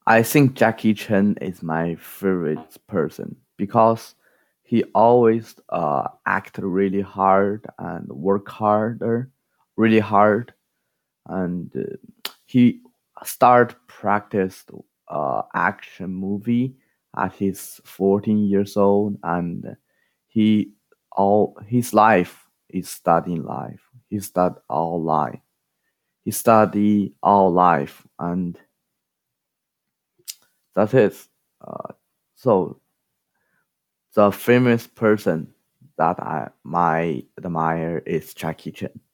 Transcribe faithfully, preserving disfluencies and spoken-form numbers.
I think Jackie Chan is my favorite person because he always uh, act really hard and work harder, really hard, and uh, he start practiced uh, action movie at his fourteen years old, and he all his life is studying life. He stud all life. He study all life, and that's it. Uh, so the famous person that I my admire is Jackie Chan.